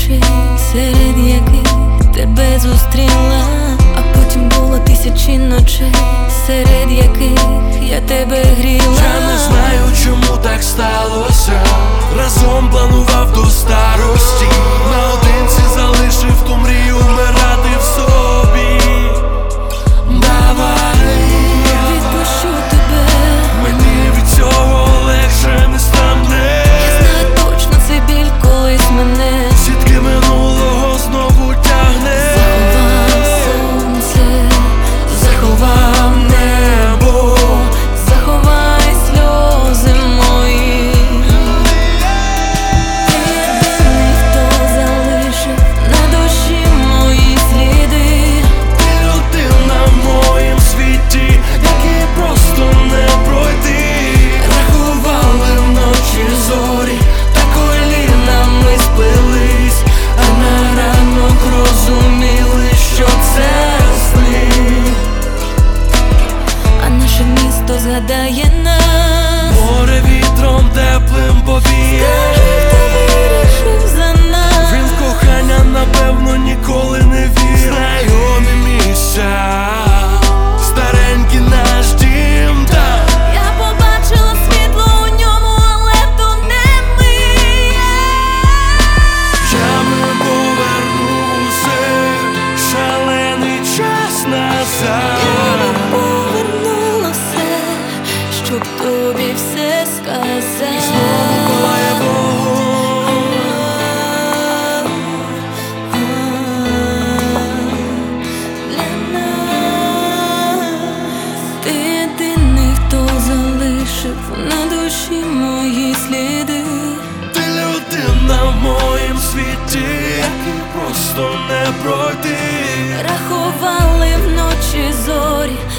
ночей, серед яких тебе зустріла, а потім було тисячі ночей, серед яких я тебе гріла. Я не знаю, чому так сталося. Разом планував до старості, наодинці залишив ту мрію вмирати в собі. Давай, відпущу тебе, мені від цього легше не стане. я знаю точно, цей біль колись мене Сітки минулого знову тягне. заховав сонце, заховав небо, заховай сльози мої. Ти єдиний, хто залишив на душі мої сліди. Ти людина в моїм світі, який просто не пройти. Рахували вночі зорі, та колінами сплелись, а на ранок розуміли, що це сни. А наше місто згадає нас. Море вітром теплим повіє. Хто вирішив за нас? Він в кохання, напевно, ніколи не вірив. Знайомі місця, старенький наш дім, так. Я побачила світло у ньому, але то не ми. Я би повернув усе, шалений час назад. Я би повернула все, щоб тобі все сказати. Знову палає вогонь. Для нас ти єдиний, хто залишив на душі мої сліди. Ти людина в моїм світі, який просто не пройти. Рахували вночі зорі,